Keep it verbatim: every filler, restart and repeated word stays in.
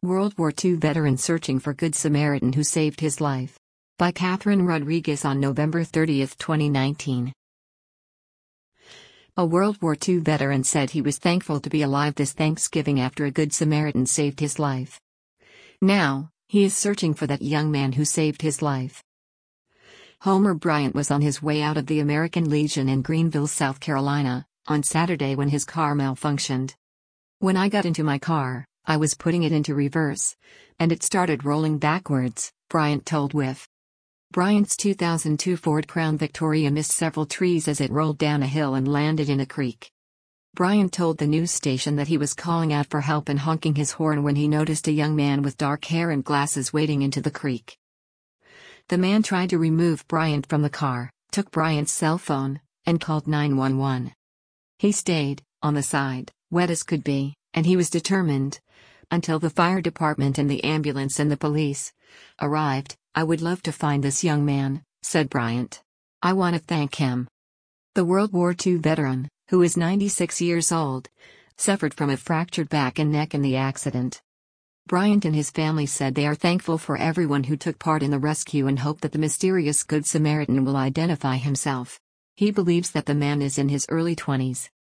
World War Two veteran searching for Good Samaritan who saved his life. By Catherine Rodriguez on November thirtieth, twenty nineteen. A World War Two veteran said he was thankful to be alive this Thanksgiving after a Good Samaritan saved his life. Now, he is searching for that young man who saved his life. Homer Bryant was on his way out of the American Legion in Greenville, South Carolina, on Saturday when his car malfunctioned. "When I got into my car, I was putting it into reverse, and it started rolling backwards," Bryant told W I F. Bryant's two thousand two Ford Crown Victoria missed several trees as it rolled down a hill and landed in a creek. Bryant told the news station that he was calling out for help and honking his horn when he noticed a young man with dark hair and glasses wading into the creek. The man tried to remove Bryant from the car, took Bryant's cell phone, and called nine one one. He stayed, on the side, wet as could be, and he was determined. "Until the fire department and the ambulance and the police arrived, I would love to find this young man," said Bryant. "I want to thank him." The World War Two veteran, who is ninety-six years old, suffered from a fractured back and neck in the accident. Bryant and his family said they are thankful for everyone who took part in the rescue and hope that the mysterious Good Samaritan will identify himself. He believes that the man is in his early twenties.